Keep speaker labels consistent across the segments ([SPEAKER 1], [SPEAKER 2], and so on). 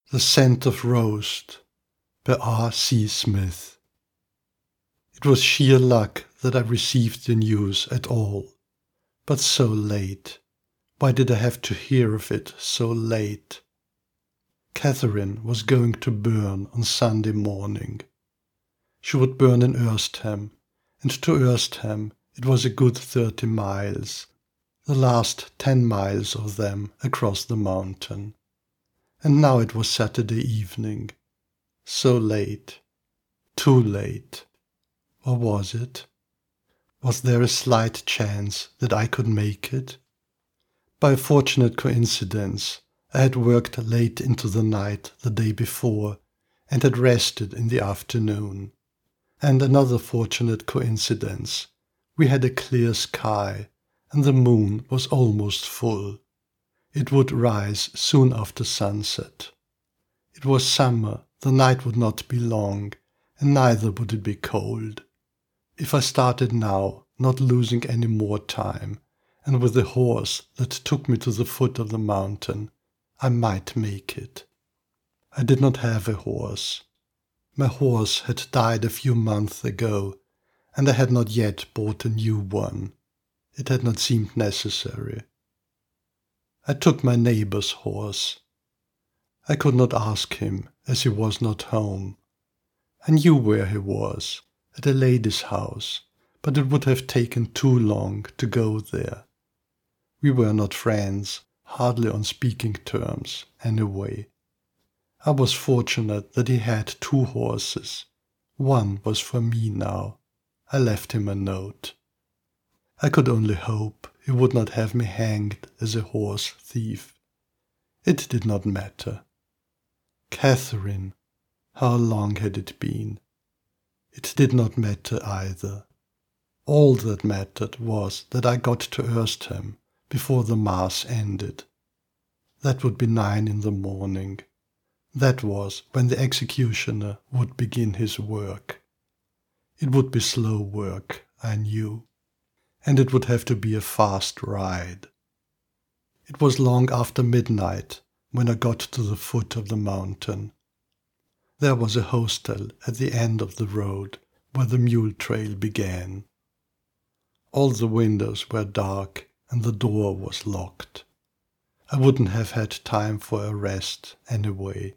[SPEAKER 1] The Scent of Roast by R. C. Smith. It was sheer luck that I received the news at all, but so late. Why did I have to hear of it so late? Catherine was going to burn on Sunday morning. She would burn in Erstham, and to Erstham it was a good 30 miles, the last 10 miles of them across the mountain. And now it was Saturday evening. So late. Too late. Or was it? Was there a slight chance that I could make it? By a fortunate coincidence, I had worked late into the night the day before and had rested in the afternoon. And another fortunate coincidence, we had a clear sky and the moon was almost full. It would rise soon after sunset. It was summer, the night would not be long, and neither would it be cold. If I started now, not losing any more time, and with a horse that took me to the foot of the mountain, I might make it. I did not have a horse. My horse had died a few months ago, and I had not yet bought a new one. It had not seemed necessary. I took my neighbor's horse. I could not ask him, as he was not home. I knew where he was, at a lady's house, but it would have taken too long to go there. We were not friends, hardly on speaking terms, anyway. I was fortunate that he had 2 horses. One was for me now. I left him a note. I could only hope he would not have me hanged as a horse thief. It did not matter. Catherine, how long had it been? It did not matter either. All that mattered was that I got to Erstham before the Mass ended. That would be 9 in the morning. That was when the executioner would begin his work. It would be slow work, I knew. And it would have to be a fast ride. It was long after midnight when I got to the foot of the mountain. There was a hostel at the end of the road where the mule trail began. All the windows were dark and the door was locked. I wouldn't have had time for a rest anyway.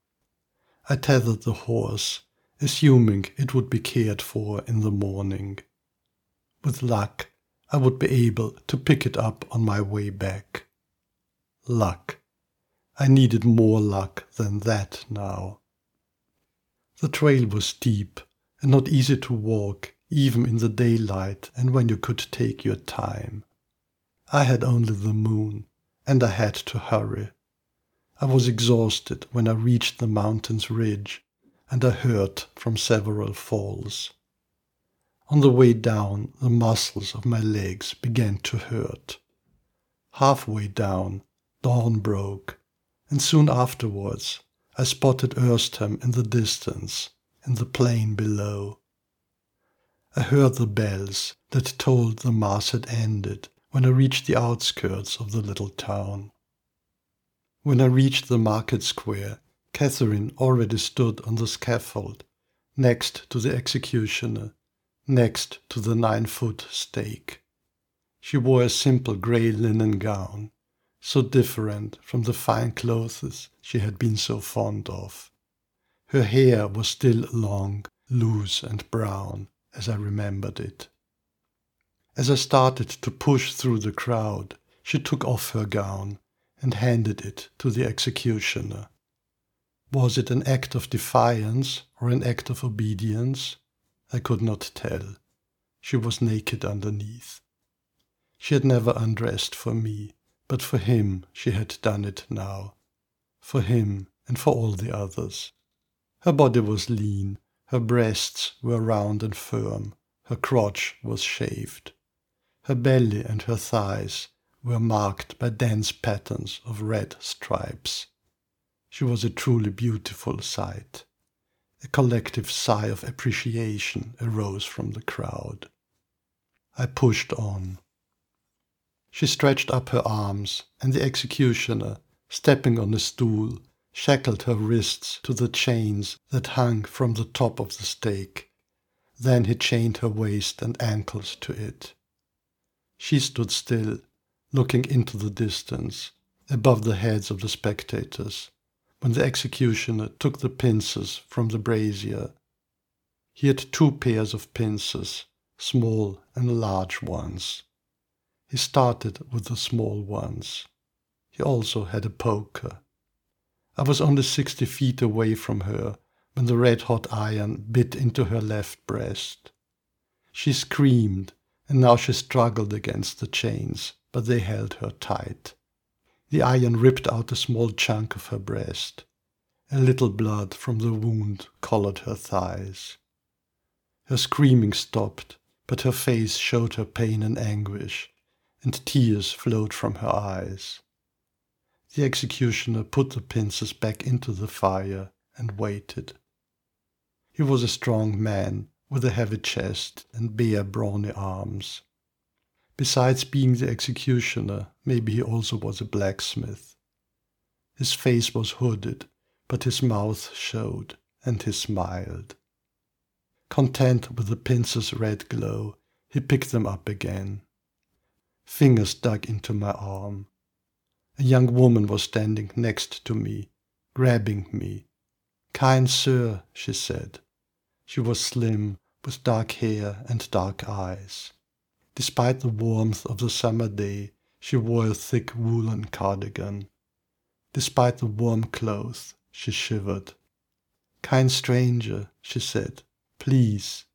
[SPEAKER 1] I tethered the horse, assuming it would be cared for in the morning. With luck, I would be able to pick it up on my way back. Luck. I needed more luck than that now. The trail was steep and not easy to walk, even in the daylight and when you could take your time. I had only the moon, and I had to hurry. I was exhausted when I reached the mountain's ridge, and I hurt from several falls. On the way down, the muscles of my legs began to hurt. Halfway down, dawn broke, and soon afterwards I spotted Erstham in the distance, in the plain below. I heard the bells that told the Mass had ended when I reached the outskirts of the little town. When I reached the market square, Catherine already stood on the scaffold, next to the executioner, next to the 9-foot stake. She wore a simple grey linen gown, so different from the fine clothes she had been so fond of. Her hair was still long, loose and brown, as I remembered it. As I started to push through the crowd, she took off her gown and handed it to the executioner. Was it an act of defiance or an act of obedience? I could not tell. She was naked underneath. She had never undressed for me, but for him she had done it now. For him and for all the others. Her body was lean, her breasts were round and firm, her crotch was shaved. Her belly and her thighs were marked by dense patterns of red stripes. She was a truly beautiful sight. A collective sigh of appreciation arose from the crowd. I pushed on. She stretched up her arms, and the executioner, stepping on a stool, shackled her wrists to the chains that hung from the top of the stake. Then he chained her waist and ankles to it. She stood still, looking into the distance, above the heads of the spectators, when the executioner took the pincers from the brazier. He had 2 pairs of pincers, small and large ones. He started with the small ones. He also had a poker. I was only 60 feet away from her when the red-hot iron bit into her left breast. She screamed, and now she struggled against the chains, but they held her tight. The iron ripped out a small chunk of her breast. A little blood from the wound colored her thighs. Her screaming stopped, but her face showed her pain and anguish, and tears flowed from her eyes. The executioner put the pincers back into the fire and waited. He was a strong man with a heavy chest and bare, brawny arms. Besides being the executioner, maybe he also was a blacksmith. His face was hooded, but his mouth showed, and he smiled. Content with the pincers' red glow, he picked them up again. Fingers dug into my arm. A young woman was standing next to me, grabbing me. "Kind sir," she said. She was slim, with dark hair and dark eyes. Despite the warmth of the summer day, she wore a thick woolen cardigan. Despite the warm clothes, she shivered. "Kind stranger," she said, "please."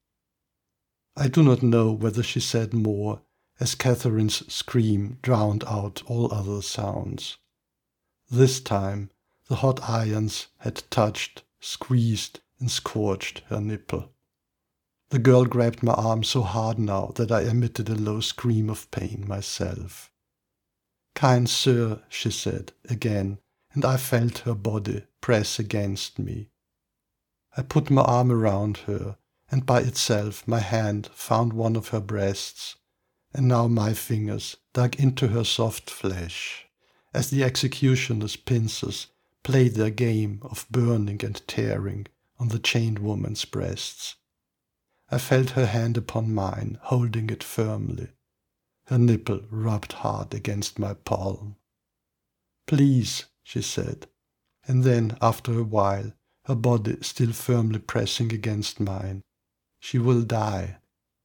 [SPEAKER 1] I do not know whether she said more, as Catherine's scream drowned out all other sounds. This time the hot irons had touched, squeezed, and scorched her nipple. The girl grabbed my arm so hard now that I emitted a low scream of pain myself. "Kind sir," she said again, and I felt her body press against me. I put my arm around her, and by itself my hand found one of her breasts, and now my fingers dug into her soft flesh, as the executioner's pincers played their game of burning and tearing on the chained woman's breasts. I felt her hand upon mine, holding it firmly. Her nipple rubbed hard against my palm. "Please," she said, and then, after a while, her body still firmly pressing against mine, "She will die."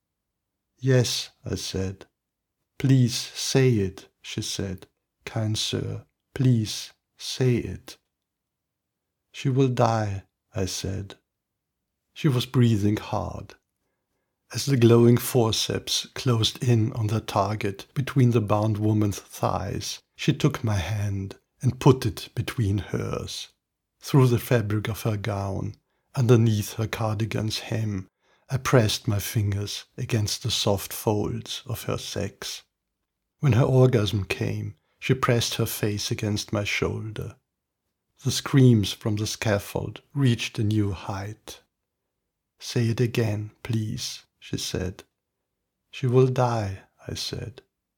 [SPEAKER 1] "Yes," I said. "Please say it," she said. "Kind sir, please say it." "She will die," I said. She was breathing hard. As the glowing forceps closed in on the target between the bound woman's thighs, she took my hand and put it between hers. Through the fabric of her gown, underneath her cardigan's hem, I pressed my fingers against the soft folds of her sex. When her orgasm came, she pressed her face against my shoulder. The screams from the scaffold reached a new height. "Say it again, please," she said. "She will die," I said.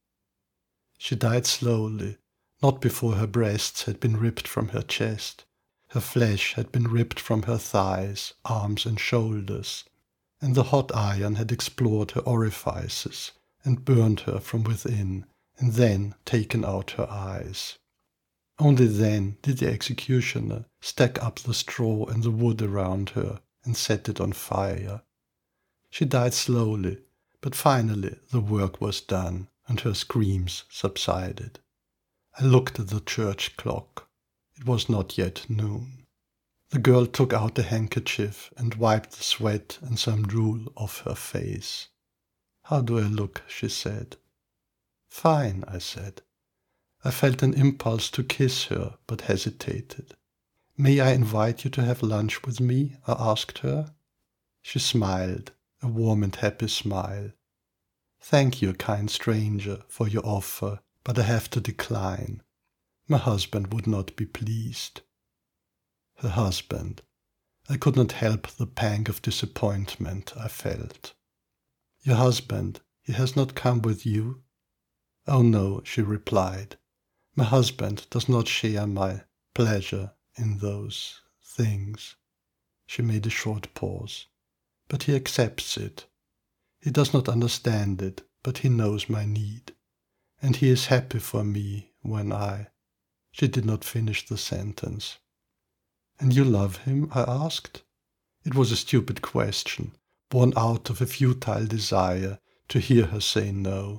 [SPEAKER 1] She died slowly, not before her breasts had been ripped from her chest. Her flesh had been ripped from her thighs, arms, and shoulders, and the hot iron had explored her orifices and burned her from within, and then taken out her eyes. Only then did the executioner stack up the straw and the wood around her and set it on fire. She died slowly, but finally the work was done, and her screams subsided. I looked at the church clock. It was not yet noon. The girl took out a handkerchief and wiped the sweat and some drool off her face. "How do I look?" she said. "Fine," I said. I felt an impulse to kiss her, but hesitated. "May I invite you to have lunch with me?" I asked her. She smiled, a warm and happy smile. "Thank you, kind stranger, for your offer, but I have to decline. My husband would not be pleased." Her husband. I could not help the pang of disappointment I felt. "Your husband, he has not come with you?" "Oh no," she replied. "My husband does not share my pleasure in those things. She made a short pause. But he accepts it. He does not understand it, but he knows my need. And he is happy for me when I... She did not finish the sentence. And you love him? I asked. It was a stupid question, born out of a futile desire to hear her say no.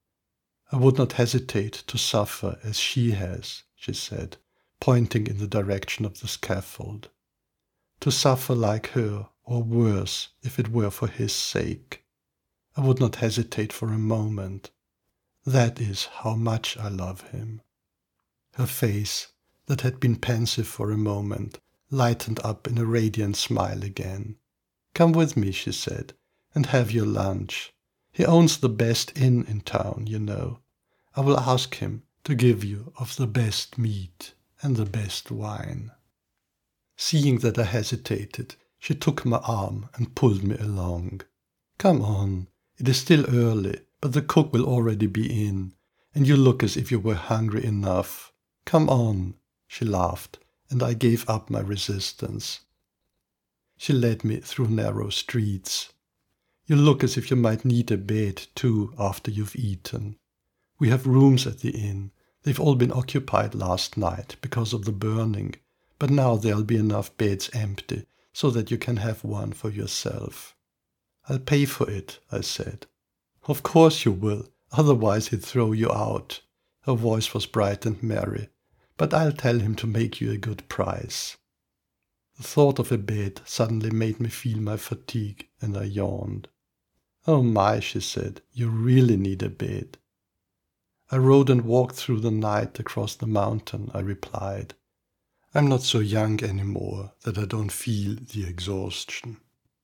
[SPEAKER 1] I would not hesitate to suffer as she has, she said, pointing in the direction of the scaffold. To suffer like her, or worse, if it were for his sake. I would not hesitate for a moment. That is how much I love him. Her face, that had been pensive for a moment, lightened up in a radiant smile again. Come with me, she said, and have your lunch. He owns the best inn in town, you know. I will ask him to give you of the best meat and the best wine. Seeing that I hesitated, she took my arm and pulled me along. Come on, it is still early, but the cook will already be in, and you look as if you were hungry enough. Come on, she laughed, and I gave up my resistance. She led me through narrow streets. You look as if you might need a bed, too, after you've eaten. We have rooms at the inn. They've all been occupied last night because of the burning, but now there'll be enough beds empty so that you can have one for yourself. I'll pay for it, I said. Of course you will, otherwise he'd throw you out. Her voice was bright and merry, but I'll tell him to make you a good price. The thought of a bed suddenly made me feel my fatigue, and I yawned. Oh my, she said, you really need a bed. I rode and walked through the night across the mountain, I replied. I'm not so young anymore that I don't feel the exhaustion.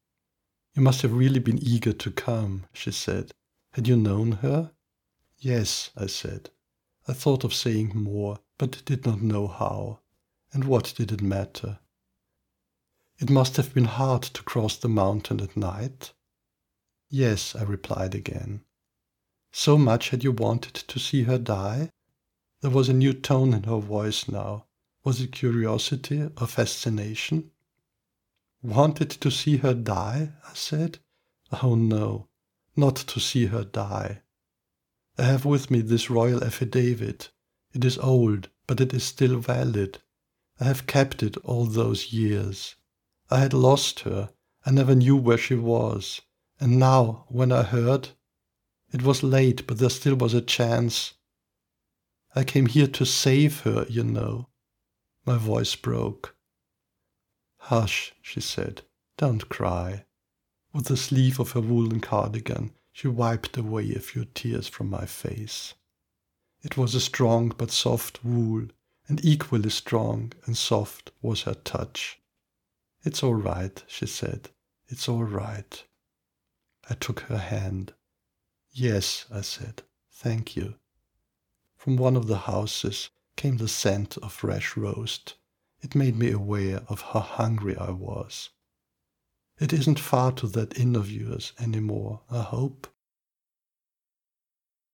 [SPEAKER 1] You must have really been eager to come, she said. Had you known her? Yes, I said. I thought of saying more, but did not know how. And what did it matter? It must have been hard to cross the mountain at night. Yes, I replied again. So much had you wanted to see her die? There was a new tone in her voice now. Was it curiosity or fascination? Wanted to see her die? I said. Oh no, not to see her die. I have with me this royal affidavit. It is old, but it is still valid. I have kept it all those years. I had lost her. I never knew where she was. And now, when I heard, it was late, but there still was a chance. I came here to save her, you know. My voice broke. Hush, she said. Don't cry. With the sleeve of her woolen cardigan, she wiped away a few tears from my face. It was a strong but soft wool, and equally strong and soft was her touch. It's all right, she said. It's all right. I took her hand. Yes, I said. Thank you. From one of the houses came the scent of fresh roast. It made me aware of how hungry I was. It isn't far to that inn of yours any more, I hope.